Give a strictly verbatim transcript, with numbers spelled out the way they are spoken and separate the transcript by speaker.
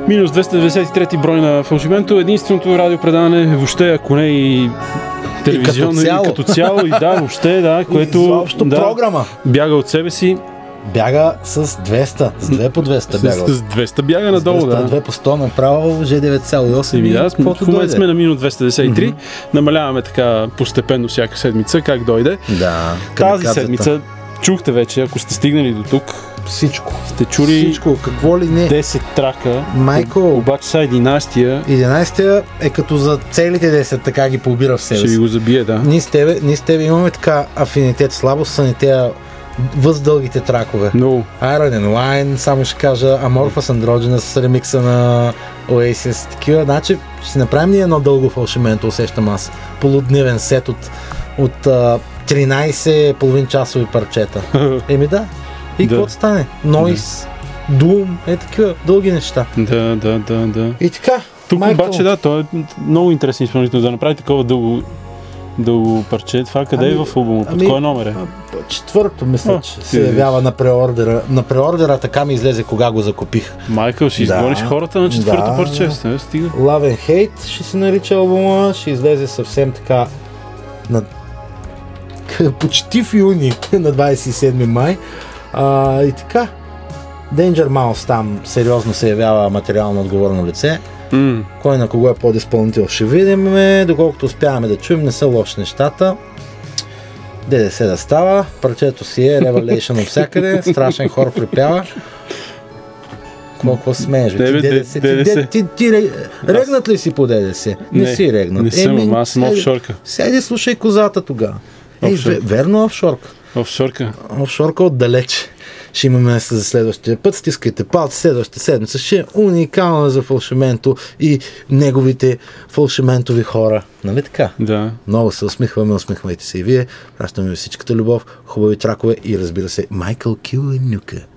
Speaker 1: Минус двеста деветдесет и трети брой на Фалшименто. Единственото радиопредаване, въобще, ако не и телевизионно, и като цяло, и, като цяло, и да, въобще, да, което да,
Speaker 2: програма.
Speaker 1: Бяга от себе си.
Speaker 2: Бяга с двеста, с две по двеста бяга.
Speaker 1: С, с двеста бяга надолу,
Speaker 2: двеста,
Speaker 1: да.
Speaker 2: две по сто направо, Ж девет цяло и осем.
Speaker 1: И да, в момента сме на минус двеста деветдесет и три. Mm-hmm. Намаляваме така постепенно всяка седмица, как дойде.
Speaker 2: Да.
Speaker 1: Тази седмица, чухте вече, ако сте стигнали до тук,
Speaker 2: всичко.
Speaker 1: Сте чули
Speaker 2: всичко, какво ли не.
Speaker 1: десет трака.
Speaker 2: Майко,
Speaker 1: обаче са единайсетия.
Speaker 2: единайсетия е като за целите десет, така ги побира в себе си.
Speaker 1: Ще ви го забие, да.
Speaker 2: Ние с тебе, ние с тебе имаме така афинитет, слабост са ни тези въздългите тракове.
Speaker 1: No.
Speaker 2: Iron and Wine, само ще кажа Amorphous Androgynous с ремикса на Oasis, такива. Значи ще си направим ние едно дълго Фалшименто, усещам аз. Полудневен сет от, от uh, тринайсет половин часови парчета. Еми да. И какво да стане? Noise, да. Doom, е такива дълги неща.
Speaker 1: Да, да, да, да.
Speaker 2: И така.
Speaker 1: Тук
Speaker 2: Майкъл...
Speaker 1: обаче, да, той е много интересен изпълнител да направи такова дълго, дълго парче. Това къде ами, е в албума? Под ами, кой номер е?
Speaker 2: Четвърто, мисля, а, че се
Speaker 1: виж.
Speaker 2: явява на преордера. На преордера така ми излезе, кога го закупих.
Speaker 1: Майкъл, ще да, изгониш хората на четвърто да. парче. Не, стига.
Speaker 2: Love and Hate ще се нарича албума. Ще излезе съвсем така на... почти в юни, на двайсет и седми май. А, и така. Danger Mouse там сериозно се явява материално отговорно лице.
Speaker 1: Mm.
Speaker 2: Кой на кого е подизпълнител ще видим. Доколкото успяваме да чуем, не са лоши нещата. ДДС да става. Парчето си е Revelation от всякъде. Страшен хор припява. Колко смееш? Ти ДДС. Ти, ти, ти регнат ли си по ДДС? Не, не си регнат.
Speaker 1: Не съм, Еми, аз съм офшорка.
Speaker 2: Седи, слушай козата тогава. Ей, верно офшорка.
Speaker 1: Офшорка.
Speaker 2: Офшорка отдалече. Ще имаме место за следващия път. Стискайте палци, следващата седмица ще е уникална за Фалшименто и неговите фалшиментови хора. Нали така?
Speaker 1: Да.
Speaker 2: Много се усмихваме, усмихвайте се и вие. Пращаме ви всичката любов, хубави тракове и разбира се, Майкъл Килънюка.